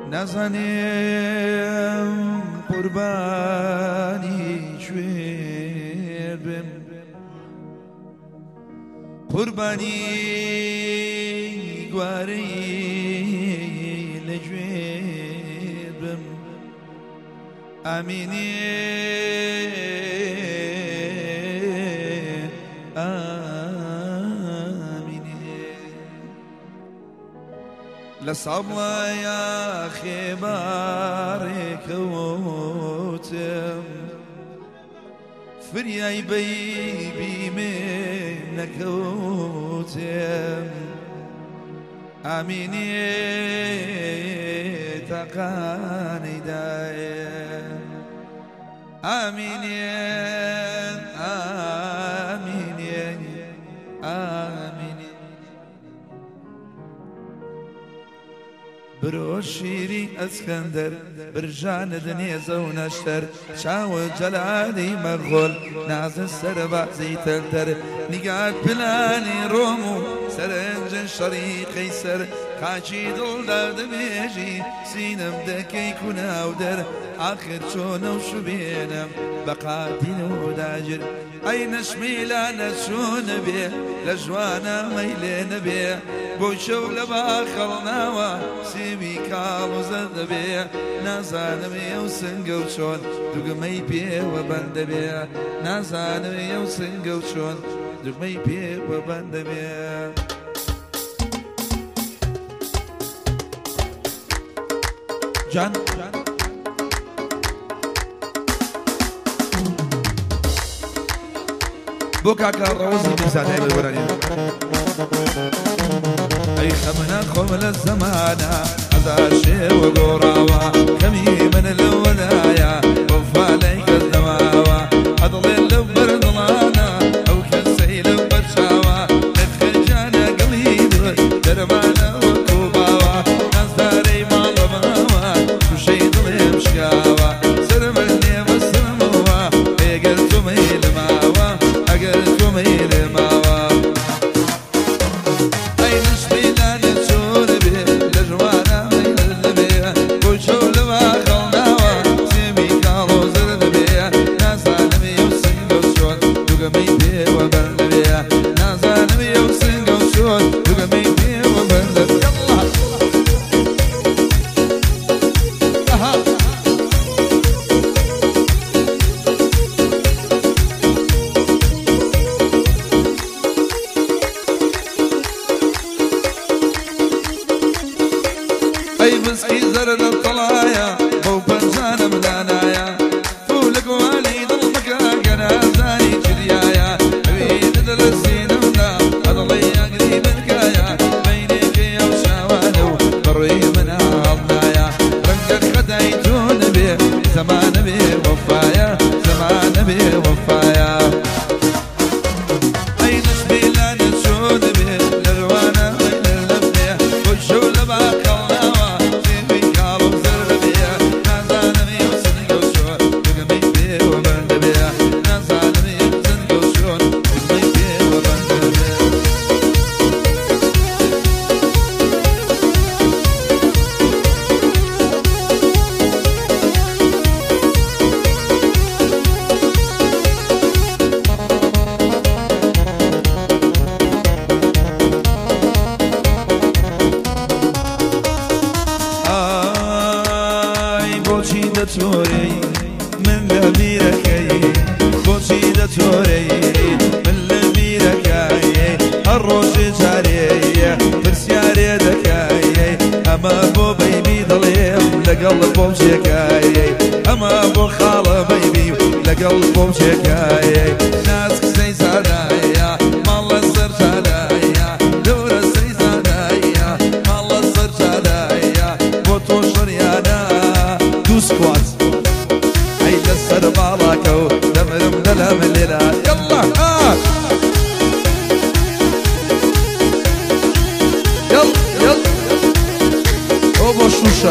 نازانم قوربانی کوێر بم قوربانی گوارەی لەگوێر بم ئامینێ لسابڵایە خێبارێکەوتم فریای بەیبی من نەکەوتم ئامینێ تاقانەیدایە ئامینێ ئامینێ ئامینێ برۆ شیری ئەسکەندەر برژانت نێزە و نەشتەر چاوە جەلانی مەغۆل نازە سەربازی تەلتەر نیگات پلانی ڕۆم و سەرنجە شەڕی قەیسەر قاچی دڵدا دەبێژی سینەم دەکەی کوناو دەر ئاخر چۆنە و شوبێنم بە قاتین و داگر ئەی نەشمیلانە چۆنە بێ لە ژوانە مەیلێ نەبێ بۆ شەو لە باخەڵ ناوە سێوی کاڵ و زەر دەبێ نازانم ئێو سنگە و چۆن دوگمەی پێوە بەندە بێ نازانم ئێو سنگە و چۆن دوگمەی پێوە بەندە بێ جان بۆ کاکە ڕەوزی میرزادای بەوەرانی ئەی خەمنە خۆم لە زەمانە ئەزار شێوە گۆڕاوە کەمی من لەوەدایە وەفالەی کردەماوە ئەدڵێن لەو بەردڵانە ئەو کەسەی لەو بەرچاوە لەخەجانە گەڵی دوت دەرمانە وەکو باوە نازدارەی ماڵە ماوە تووشەی دڵێم شکاوە سەرمە نێمە سەرمەوە ئێگەر تۆ مەیلە ماوە ئەگەر تۆ مەیلە ماوە ئەی بسکی زەرد تەڵایە بۆ پەنجانم دانایە فولک والی دڵ بکە گەنازانی چریایە ئەوێنە دەرەسینمدا ئەدڵی ئەگری بنکایە بەینێکی ئەو شاوانە و بەڕووی منە هەڵنایە ڕەنگەر خەدای تۆ نەبێ زەمانە بێ وەفایە زەمانە بێ وەفایە ئەی نەشمیلانە چۆن بێ لەروانە لەبێ بۆ شەو لە باقەڵ دەتۆرەی من لە بیرەکەی بۆچی دەتۆرەی من لە بیرەکەی هەر ڕۆژێ جارەیە پرسیارێ دەکایە ئەمە بۆ بەیبی دڵێم لەگەڵ بۆمچێکایە ئەمە بۆ خاڵە بەیبی لەگەڵ بۆمچێکایە ناز کسەی زادایە ماڵ لە سەر جادایە دەورە سەی زادایە ماڵ لە سەر جادایە بۆ تۆ شەریانە سكوات هاي لسر بالاكو دمرم دلم الليلة يلا يلا يلا اوبا شوشة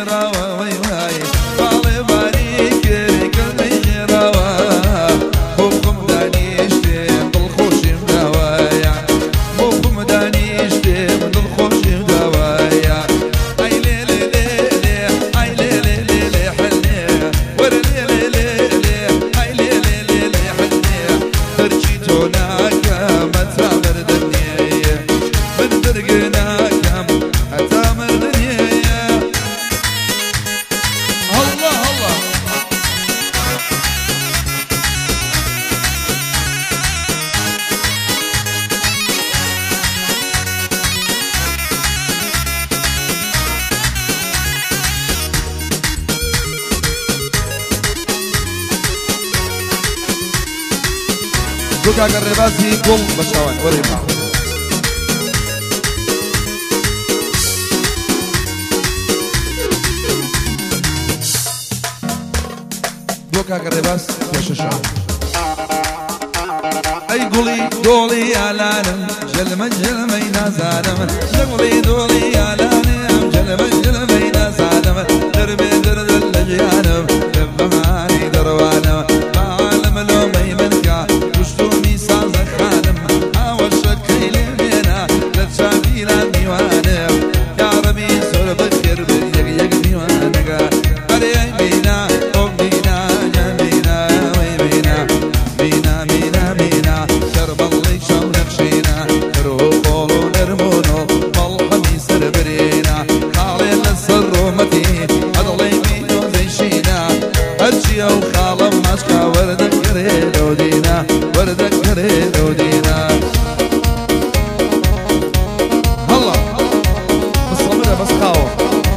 جراوة وي واي بالي باريك قلبي جراوة بوكم دانيشتي بالخوش مدوايا بوكم دانيشتي بالخوش مدوايا اي ليلي ليلي اي ليلي ليلي حلي ورلي ليلي اي ليلي ليلي حلي ترجيتوناك ما تامر دنيا من درقناك تامر دنيا الله الله دوكا قرباسي قل بشاوان وريبا دوكا قرباس يا ششان اي قولي دولي يا لانم جلما جلما ينازانم قولي دولي يا لانم جلما جلما ينازانم دربي درد اللجيانم لبهاني دروانم عالم لو ميمنكا وشتومي ساز خانم حاول شكي لمينا لتشافي لميوانم يا ربي سر بخير بيق يق ميوانك علي بينا وبينا جنبينا ويبينا بينا بينا بينا شرب اللي شو نفشينا نروح ونرمونو والحمي سر برينا خالي للسر ومتي أضلي بينو زيشينا هرشي أو خالم مشكا وردك كريد ودينا وردك كريد ودينا هلا بس صبرها بس خاوة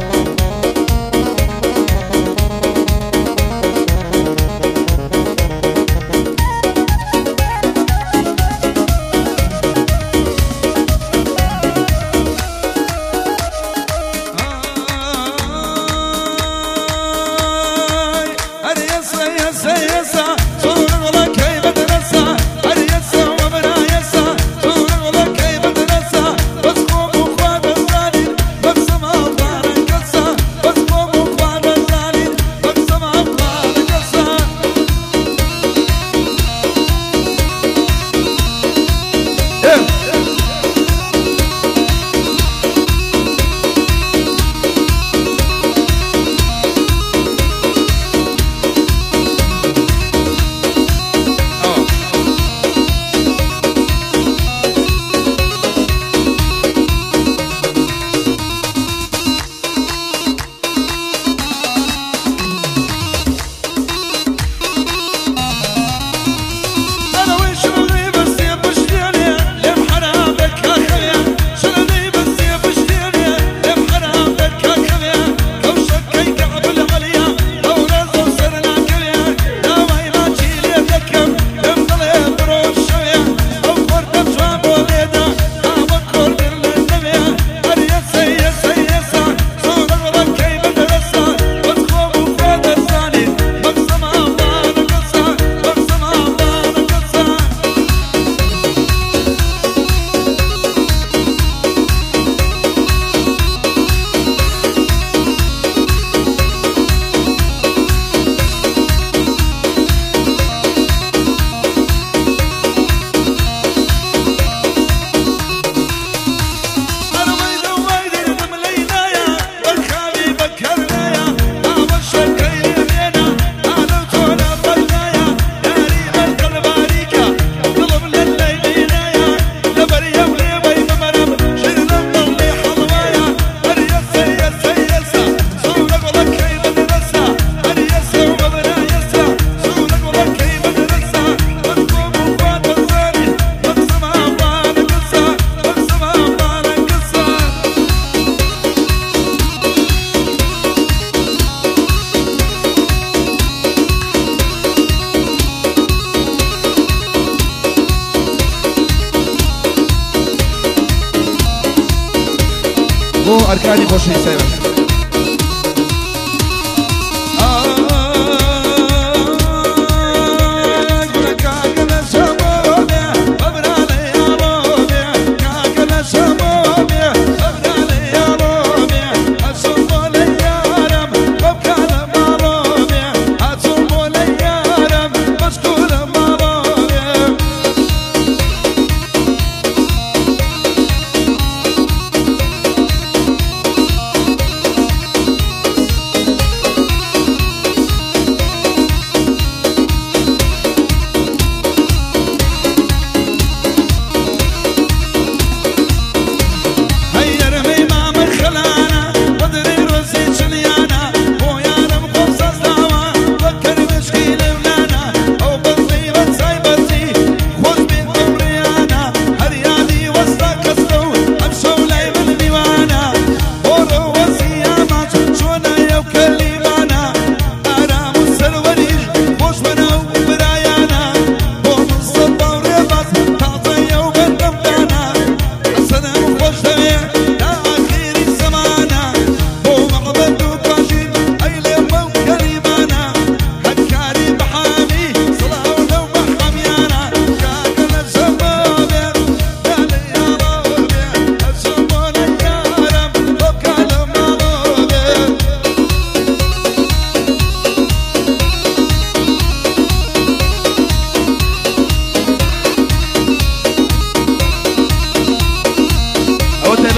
بو أركاني خوشي سيبك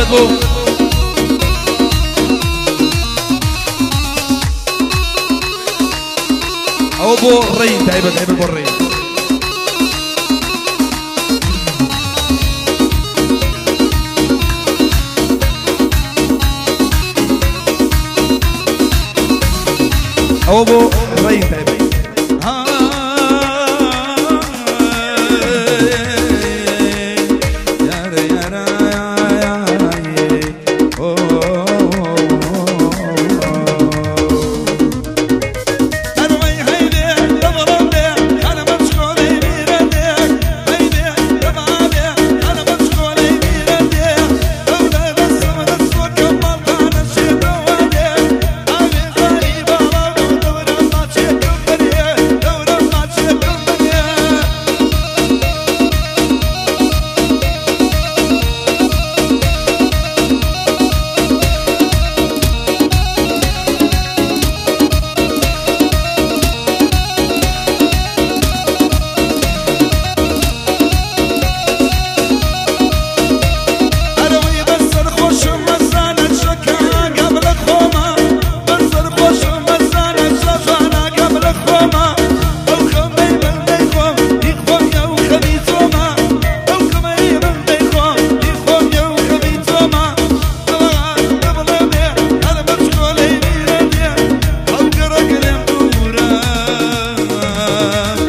بو او بو الرين تعبت تعبت بو الرين او بو الرين تعبت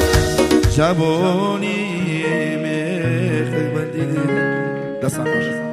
جابوني مخبل دي ده صح